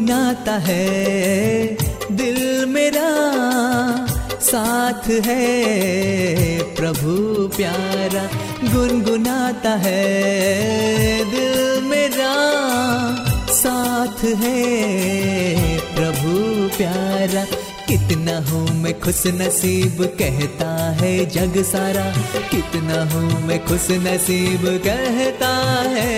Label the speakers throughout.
Speaker 1: गुनगुनाता है दिल मेरा, साथ है प्रभु प्यारा। गुनगुनाता है दिल मेरा, साथ है प्रभु प्यारा। कितना हूँ मैं खुश नसीब कहता है जग सारा, कितना हूँ मैं खुश नसीब कहता है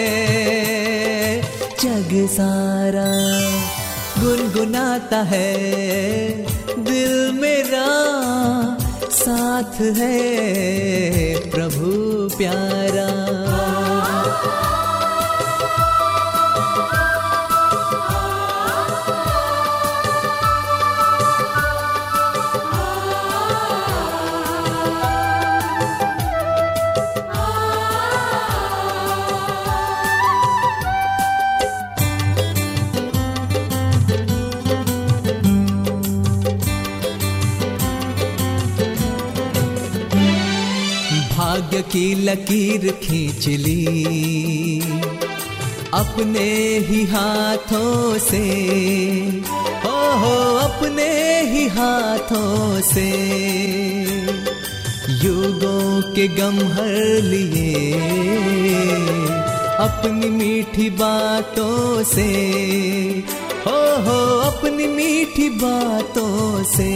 Speaker 1: जग सारा। गुनगुनाता है दिल मेरा, साथ है प्रभु प्यारा। भाग्य की लकीर खींच ली अपने ही हाथों से, हो अपने ही हाथों से। युगों के गम हर लिए अपनी मीठी बातों से, हो अपनी मीठी बातों से।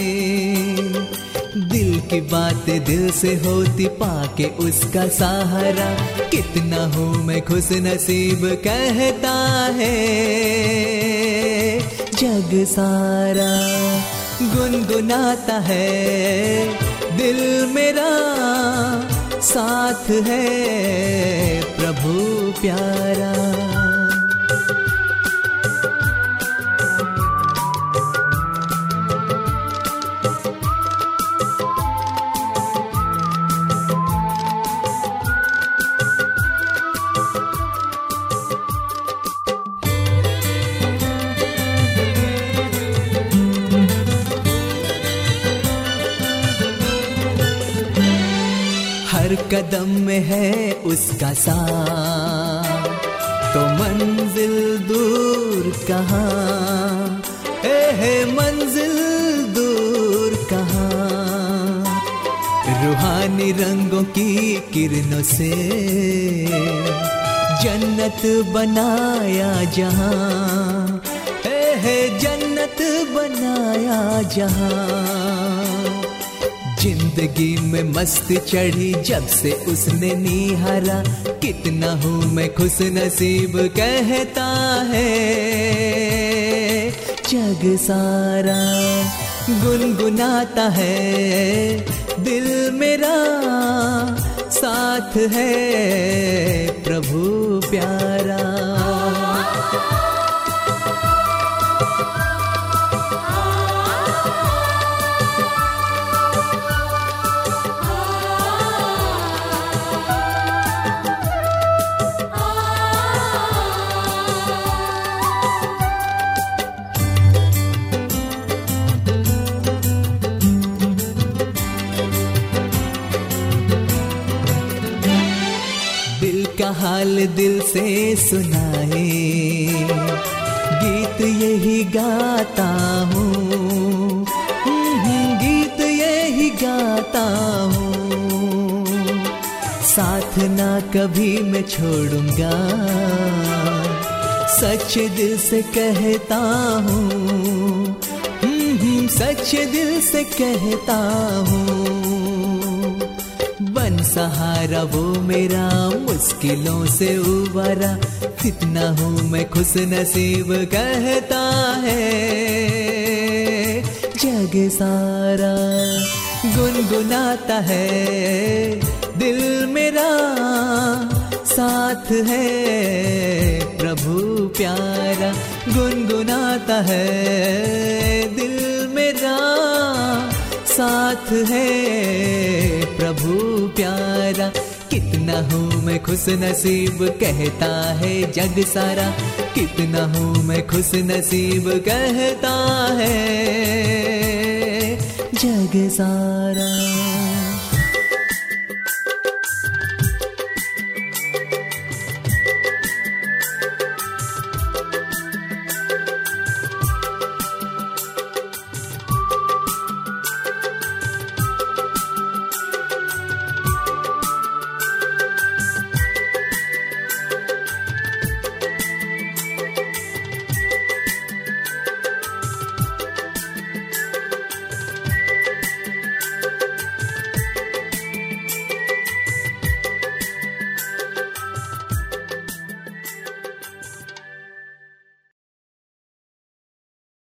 Speaker 1: दिल की बातें दिल से होती पाके उसका सहारा, कितना हूँ मैं खुश नसीब कहता है जग सारा। गुनगुनाता है दिल मेरा, साथ है प्रभु प्यारा। हर कदम में है उसका साथ, तो मंजिल दूर कहाँ है, मंजिल दूर कहाँ। रूहानी रंगों की किरणों से जन्नत बनाया जहाँ, है जन्नत बनाया जहाँ। जिंदगी में मस्ती चढ़ी जब से उसने निहारा, कितना हूँ मैं खुश नसीब कहता है जग सारा। गुनगुनाता है दिल मेरा, साथ है प्रभु प्यारा। हाल दिल से सुनाए गीत यही गाता हूँ, गीत यही गाता हूँ। साथ ना कभी मैं छोड़ूंगा, सच दिल से कहता हूँ, सच दिल से कहता हूँ। बन सहारा वो मेरा मुश्किलों से उबारा, कितना हूँ मैं खुश नसीब कहता है जग सारा। गुनगुनाता है दिल मेरा, साथ है प्रभु प्यारा। गुनगुनाता है दिल मेरा, साथ है प्रभु प्यारा। कितना हूँ मैं खुश नसीब कहता है जग सारा, कितना हूँ मैं खुश नसीब कहता है जग सारा।